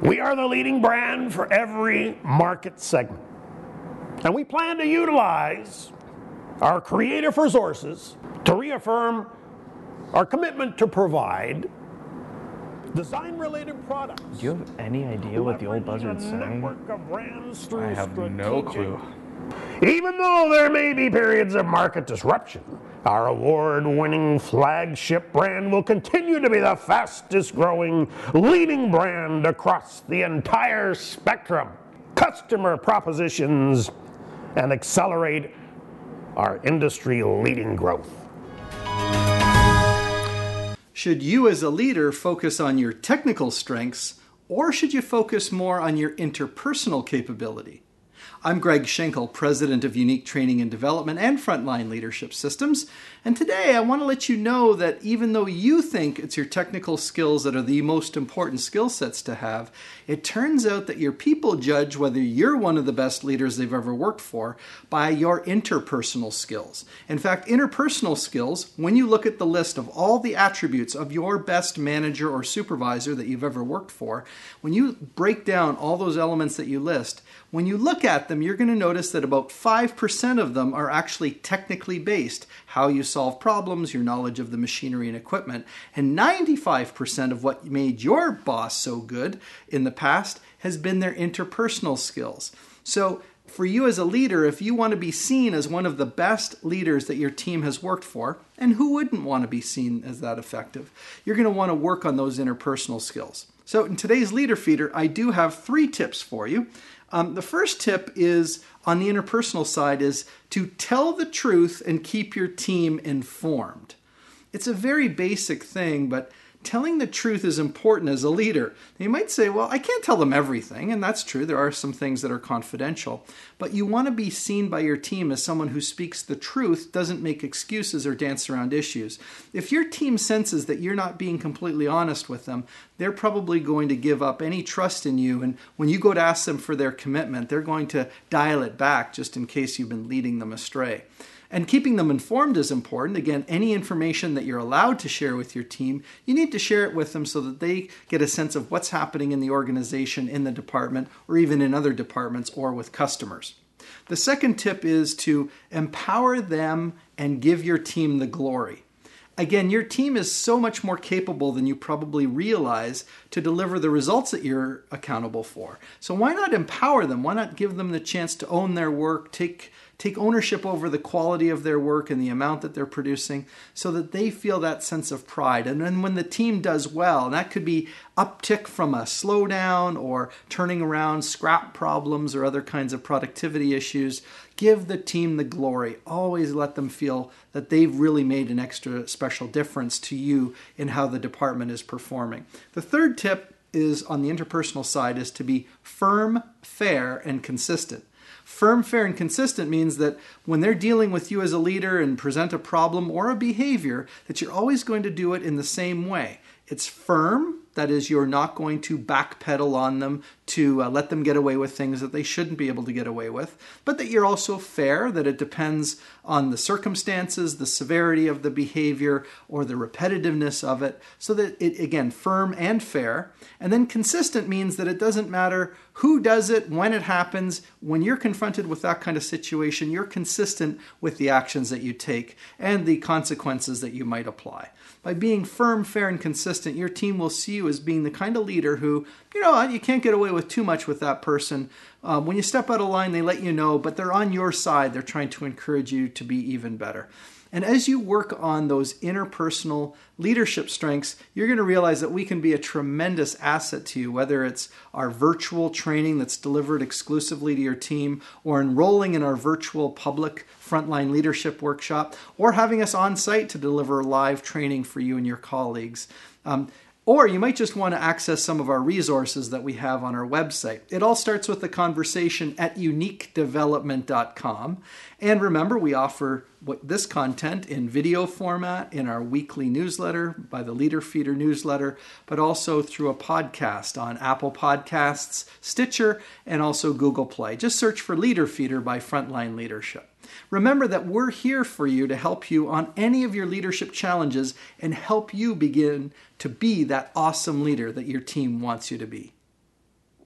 We are the leading brand for every market segment. And we plan to utilize our creative resources to reaffirm our commitment to provide design-related products. Do you have any idea what the old buzzard's saying? I have no clue. Even though there may be periods of market disruption, our award-winning flagship brand will continue to be the fastest-growing leading brand across the entire spectrum. Customer propositions and accelerate our industry-leading growth. Should you as a leader focus on your technical strengths, or should you focus more on your interpersonal capability? I'm Greg Schenkel, President of Unique Training and Development and Frontline Leadership Systems, and today I want to let you know that even though you think it's your technical skills that are the most important skill sets to have, it turns out that your people judge whether you're one of the best leaders they've ever worked for by your interpersonal skills. In fact, interpersonal skills, when you look at the list of all the attributes of your best manager or supervisor that you've ever worked for, when you break down all those elements that you list, when you look at them, you're going to notice that about 5% of them are actually technically based. How you solve problems, your knowledge of the machinery and equipment, and 95% of what made your boss so good in the past has been their interpersonal skills. So for you as a leader, if you want to be seen as one of the best leaders that your team has worked for, and who wouldn't want to be seen as that effective, you're going to want to work on those interpersonal skills. So in today's Leader Feeder, I do have 3 tips for you. The first tip is on the interpersonal side is to tell the truth and keep your team informed. It's a very basic thing, but telling the truth is important as a leader. You might say, well, I can't tell them everything, and that's true. There are some things that are confidential, but you want to be seen by your team as someone who speaks the truth, doesn't make excuses or dance around issues. If your team senses that you're not being completely honest with them, they're probably going to give up any trust in you, and when you go to ask them for their commitment, they're going to dial it back just in case you've been leading them astray. And keeping them informed is important. Again, any information that you're allowed to share with your team, you need to share it with them so that they get a sense of what's happening in the organization, in the department, or even in other departments or with customers. The second tip is to empower them and give your team the glory. Again, your team is so much more capable than you probably realize to deliver the results that you're accountable for. So why not empower them? Why not give them the chance to own their work, take ownership over the quality of their work and the amount that they're producing so that they feel that sense of pride. And then when the team does well, and that could be uptick from a slowdown or turning around scrap problems or other kinds of productivity issues, give the team the glory. Always let them feel that they've really made an extra special difference to you in how the department is performing. The third tip is on the interpersonal side is to be firm, fair, and consistent. Firm, fair, and consistent means that when they're dealing with you as a leader and present a problem or a behavior, that you're always going to do it in the same way. It's firm, that is, you're not going to backpedal on them to let them get away with things that they shouldn't be able to get away with, but that you're also fair, that it depends on the circumstances, the severity of the behavior, or the repetitiveness of it, so that it, again, firm and fair. And then consistent means that it doesn't matter who does it, when it happens. When you're confronted with that kind of situation, you're consistent with the actions that you take and the consequences that you might apply. By being firm, fair, and consistent, your team will see you as being the kind of leader who, you can't get away with too much with that person. When you step out of line, they let you know, but they're on your side. They're trying to encourage you to be even better. And as you work on those interpersonal leadership strengths, you're going to realize that we can be a tremendous asset to you, whether it's our virtual training that's delivered exclusively to your team, or enrolling in our virtual public frontline leadership workshop, or having us on site to deliver live training for you and your colleagues. Or you might just want to access some of our resources that we have on our website. It all starts with a conversation at uniquedevelopment.com. And remember, we offer this content in video format in our weekly newsletter by the Leader Feeder newsletter, but also through a podcast on Apple Podcasts, Stitcher, and also Google Play. Just search for Leader Feeder by Frontline Leadership. Remember that we're here for you to help you on any of your leadership challenges and help you begin to be that awesome leader that your team wants you to be.